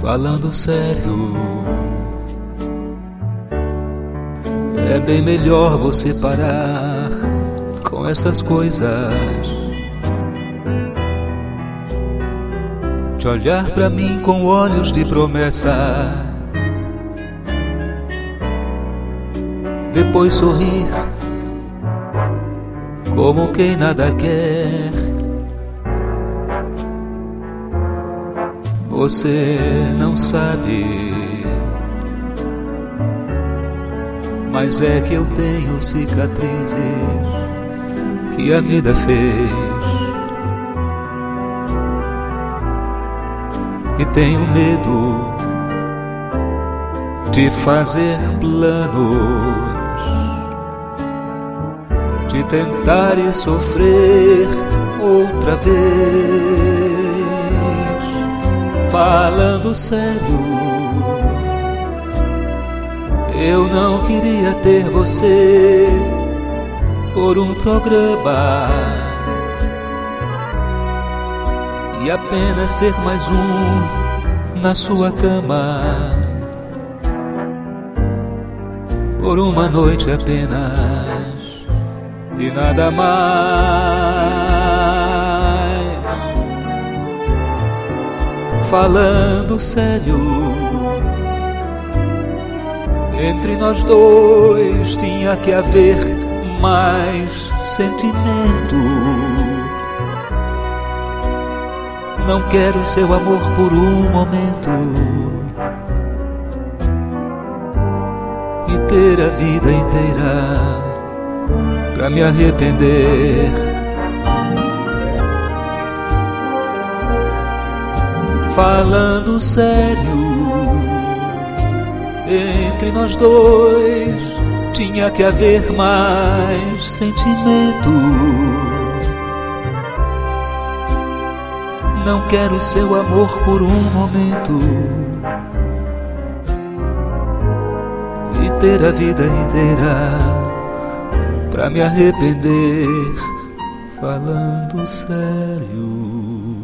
Falando sério, é bem melhor você parar com essas coisas, de olhar pra mim com olhos de promessa, depois sorrir como quem nada quer. Você não sabe, mas é que eu tenho cicatrizes que a vida fez, e tenho medo de fazer planos, de tentar e sofrer outra vez. Falando sério, eu não queria ter você por um programa e apenas ser mais um na sua cama, por uma noite apenas e nada mais. Falando sério, entre nós dois tinha que haver mais sentimento. Não quero seu amor por um momento e ter a vida inteira pra me arrepender. Falando sério, entre nós dois tinha que haver mais sentimento. Não quero seu amor por um momento e ter a vida inteira pra me arrepender. Falando sério.